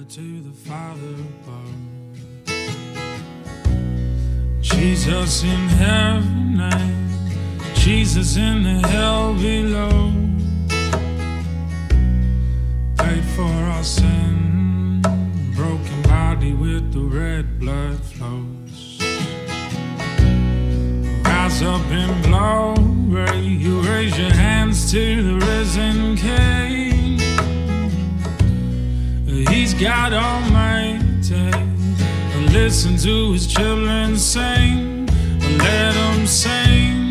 over to the Father above. Jesus in heaven and Jesus in the hell below, paid for our sin, broken body with the red blood flows. Rise up in glory, you raise your hands to the risen King. He's God Almighty. Listen to his children sing, let them sing.